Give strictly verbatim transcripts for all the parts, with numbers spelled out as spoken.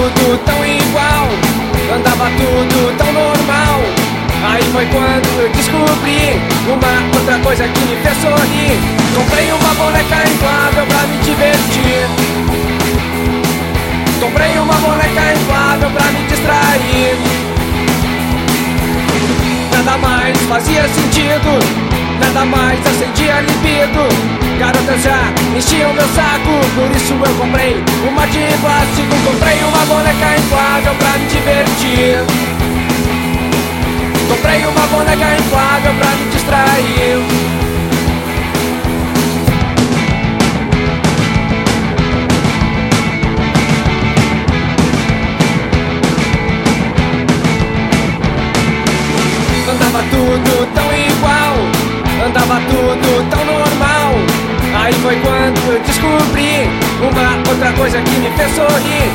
tudo tão igual, andava tudo tão normal. Aí foi quando eu descobri uma outra coisa que me fez sorrir. Comprei uma boneca inflável pra me divertir. Comprei uma boneca inflável pra me distrair. Nada mais fazia sentido, nada mais acendia libido. Garotas já enchiam meu saco, por isso eu comprei uma de plástico. Comprei uma boneca inflável pra me divertir. Comprei uma boneca inflável pra me distrair. Andava tudo tão igual, andava tudo tão normal. Aí foi quando eu descobri uma outra coisa que me fez sorrir.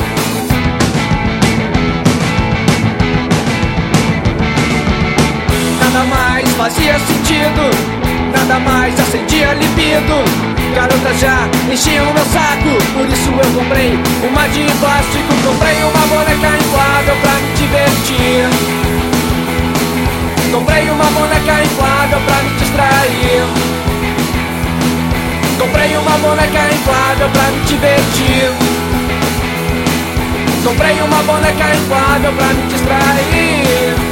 Nada mais fazia sentido, nada mais acendia libido. Garotas já enchiam meu saco, por isso eu comprei uma de plástico. Comprei uma boneca inflável pra me divertir. Comprei uma boneca inflável pra me distrair. Comprei uma boneca inflável pra me divertir. Comprei uma boneca inflável pra me distrair.